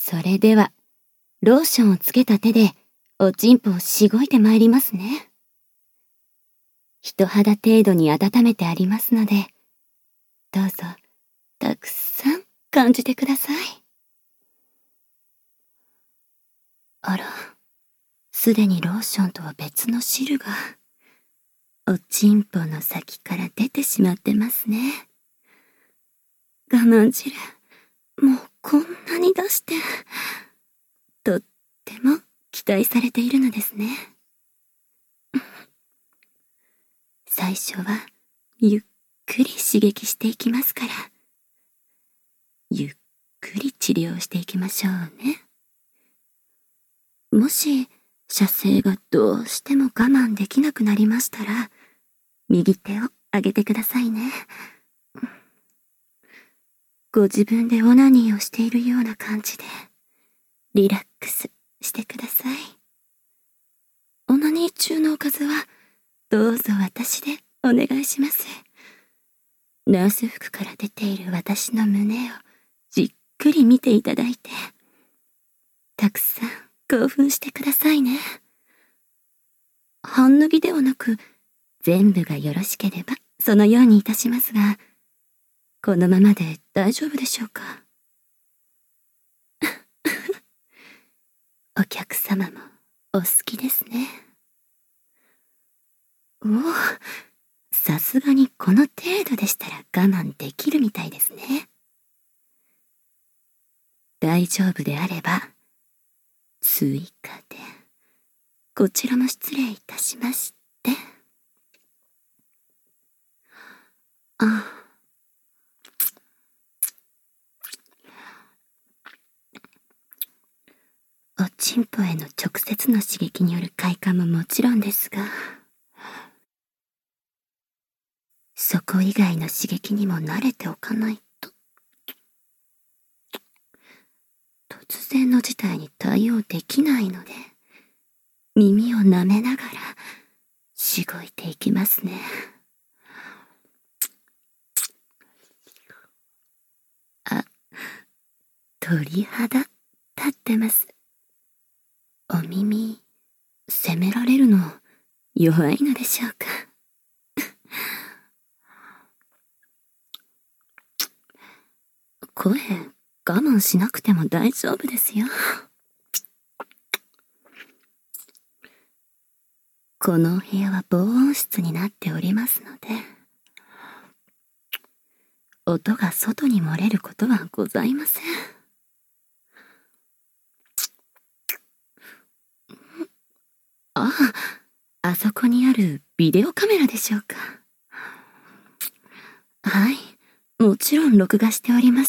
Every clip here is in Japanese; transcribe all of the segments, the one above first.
それでは、ローションをつけた手で、おちんぽをしごいてまいりますね。人肌程度に温めてありますので、どうぞ、たくさん感じてください。あら、すでにローションとは別の汁が、おちんぽの先から出てしまってますね。我慢汁、もうこんなに出して、とっても期待されているのですね。最初はゆっくり刺激していきますから、ゆっくり治療していきましょうね。もし射精がどうしても我慢できなくなりましたら、右手を上げてくださいね。ご自分でオナニーをしているような感じで、リラックスしてください。オナニー中のおかずは、どうぞ私でお願いします。ナース服から出ている私の胸をじっくり見ていただいて、たくさん興奮してくださいね。半脱ぎではなく、全部がよろしければそのようにいたしますが、このままで大丈夫でしょうか。お客様もお好きですね。おお、さすがにこの程度でしたら我慢できるみたいですね。大丈夫であれば、追加で、こちらも失礼いたしまして。おちんぽへの直接の刺激による快感ももちろんですが、そこ以外の刺激にも慣れておかないと、突然の事態に対応できないので、耳を舐めながらしごいていきますね。あ、鳥肌立ってます。お耳、責められるの弱いのでしょうか。声、我慢しなくても大丈夫ですよ。このお部屋は防音室になっておりますので、音が外に漏れることはございません。ああ、あそこにあるビデオカメラでしょうか。はい、もちろん録画しております。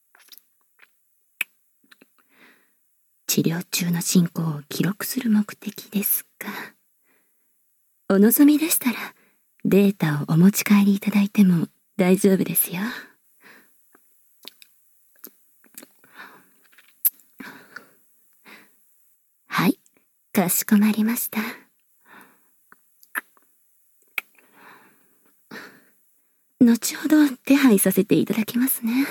治療中の進行を記録する目的ですが、お望みでしたらデータをお持ち帰りいただいても大丈夫ですよ。はい、かしこまりました。後ほど手配させていただきますね。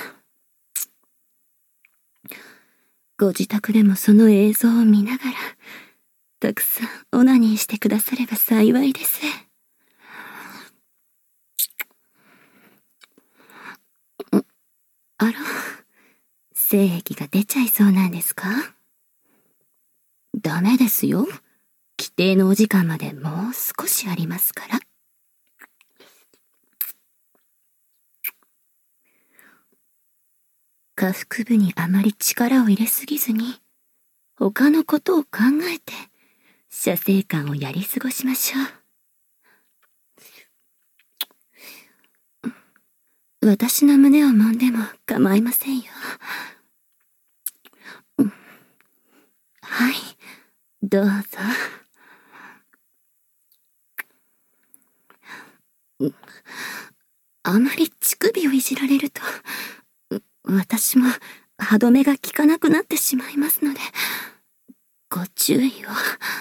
ご自宅でもその映像を見ながら、たくさんオナニーしてくだされば幸いです。あら、精液が出ちゃいそうなんですか？ダメですよ。規定のお時間までもう少しありますから。下腹部にあまり力を入れすぎずに、他のことを考えて、射精感をやり過ごしましょう。私の胸を揉んでも構いませんよ。はい、どうぞ。あまり乳首をいじられると、私も歯止めが効かなくなってしまいますので、ご注意を。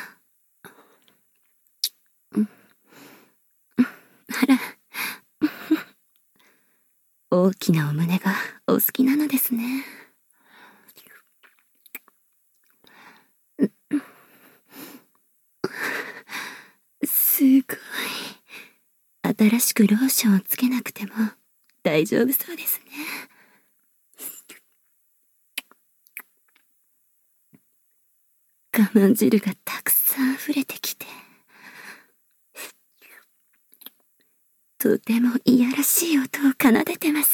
あら、大きなお胸がお好きなのですね。 新しくローションをつけなくても大丈夫そうですね。我慢汁がたくさん溢れてきて、とてもいやらしい音を奏でてます。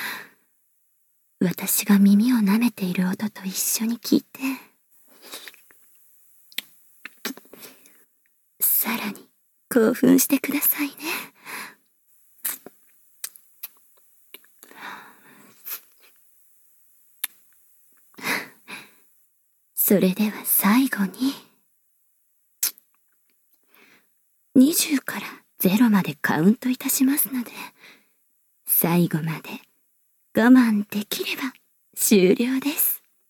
私が耳を舐めている音と一緒に聞いて、さらに興奮してくださいね。それでは最後に、20から0までカウントいたしますので、最後まで我慢できれば終了です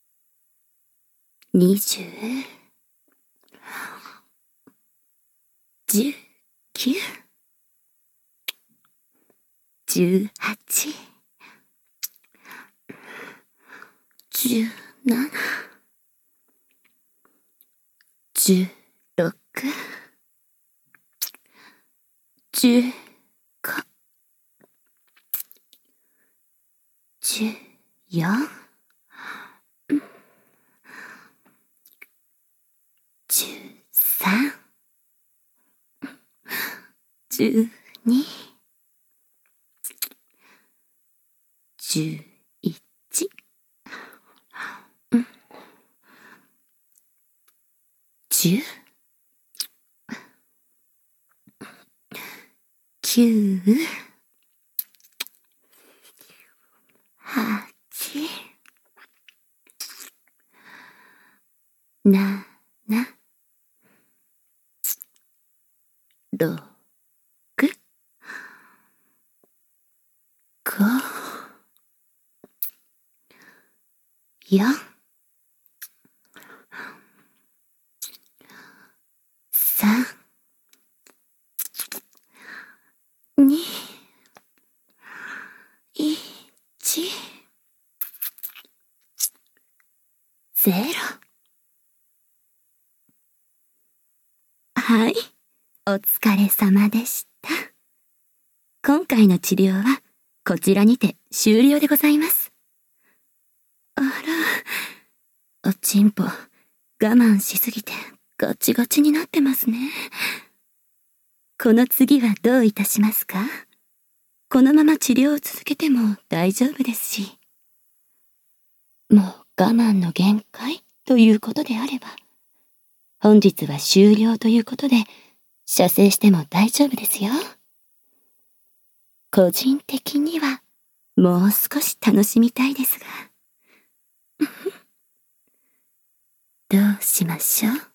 。20、19、18、17、16、15、14、13、12、11、10、9、8、7、6、5、4、3、2、1、0。はい、お疲れ様でした。今回の治療はこちらにて終了でございます。あら、おちんぽ我慢しすぎてガチガチになってますね。この次はどういたしますか？このまま治療を続けても大丈夫ですし。もう我慢の限界ということであれば、本日は終了ということで、射精しても大丈夫ですよ。個人的には、もう少し楽しみたいですが。どうしましょう？